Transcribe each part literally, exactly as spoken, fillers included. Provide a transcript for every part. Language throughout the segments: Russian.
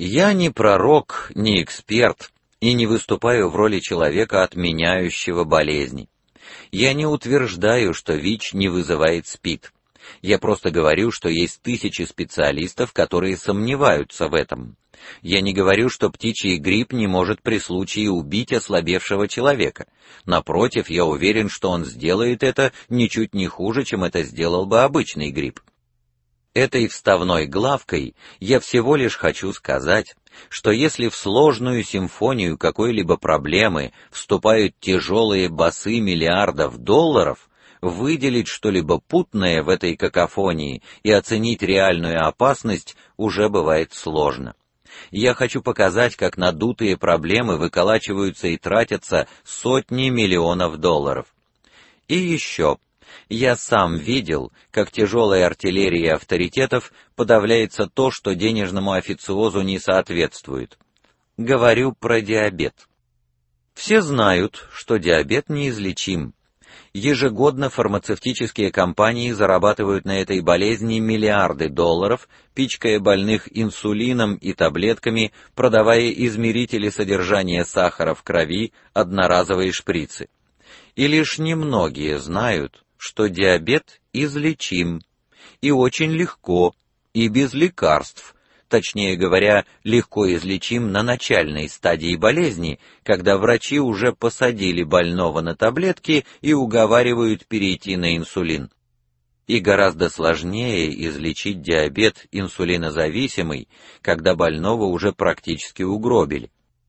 Я не пророк, не эксперт и не выступаю в роли человека, отменяющего болезни. Я не утверждаю, что ВИЧ не вызывает СПИД. Я просто говорю, что есть тысячи специалистов, которые сомневаются в этом. Я не говорю, что птичий грипп не может при случае убить ослабевшего человека. Напротив, я уверен, что он сделает это ничуть не хуже, чем это сделал бы обычный грипп. Этой вставной главкой я всего лишь хочу сказать, что если в сложную симфонию какой-либо проблемы вступают тяжелые басы миллиардов долларов, выделить что-либо путное в этой какофонии и оценить реальную опасность уже бывает сложно. Я хочу показать, как надутые проблемы выколачиваются и тратятся сотни миллионов долларов. И еще. Я сам видел, как тяжелой артиллерией авторитетов подавляется то, что денежному официозу не соответствует. Говорю про диабет. Все знают, что диабет неизлечим. Ежегодно фармацевтические компании зарабатывают на этой болезни миллиарды долларов, пичкая больных инсулином и таблетками, продавая измерители содержания сахара в крови, одноразовые шприцы. И лишь немногие знают, что диабет излечим, и очень легко, и без лекарств, точнее говоря, легко излечим на начальной стадии болезни, когда врачи уже посадили больного на таблетки и уговаривают перейти на инсулин. И гораздо сложнее излечить диабет инсулинозависимый, когда больного уже практически угробили.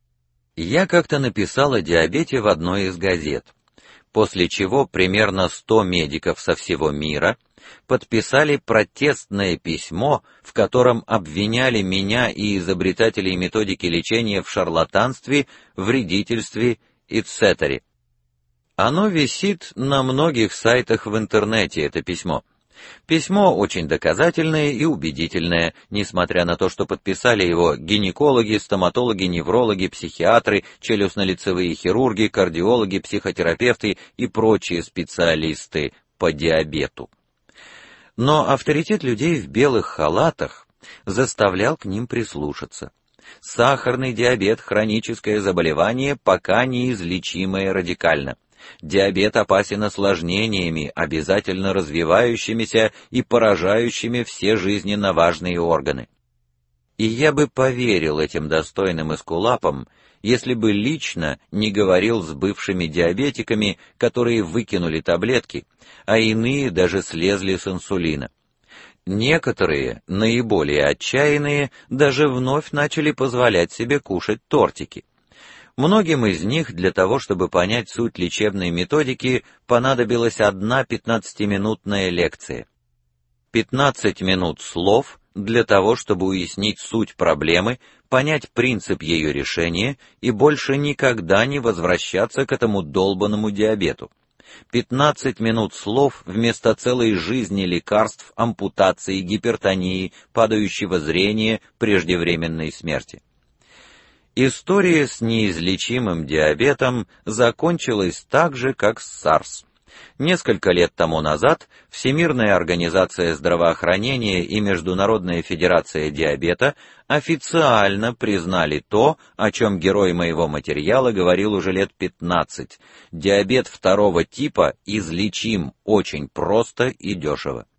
Я как-то написал о диабете в одной из газет, после чего примерно сто медиков со всего мира подписали протестное письмо, в котором обвиняли меня и изобретателей методики лечения в шарлатанстве, вредительстве и цетере. Оно висит на многих сайтах в интернете, это письмо. Письмо очень доказательное и убедительное, несмотря на то, что подписали его гинекологи, стоматологи, неврологи, психиатры, челюстно-лицевые хирурги, кардиологи, психотерапевты и прочие специалисты по диабету. Но авторитет людей в белых халатах заставлял к ним прислушаться. Сахарный диабет — хроническое заболевание, пока неизлечимое радикально. Диабет опасен осложнениями, обязательно развивающимися и поражающими все жизненно важные органы. И я бы поверил этим достойным эскулапам, если бы лично не говорил с бывшими диабетиками, которые выкинули таблетки, а иные даже слезли с инсулина. Некоторые, наиболее отчаянные, даже вновь начали позволять себе кушать тортики. Многим из них для того, чтобы понять суть лечебной методики, понадобилась одна пятнадцатиминутная лекция. пятнадцать минут слов для того, чтобы уяснить суть проблемы, понять принцип ее решения и больше никогда не возвращаться к этому долбанному диабету. пятнадцать минут слов вместо целой жизни лекарств, ампутации, гипертонии, падающего зрения, преждевременной смерти. История с неизлечимым диабетом закончилась так же, как с SARS. Несколько лет тому назад Всемирная организация здравоохранения и Международная федерация диабета официально признали то, о чем герой моего материала говорил уже лет пятнадцать. Диабет второго типа излечим очень просто и дешево.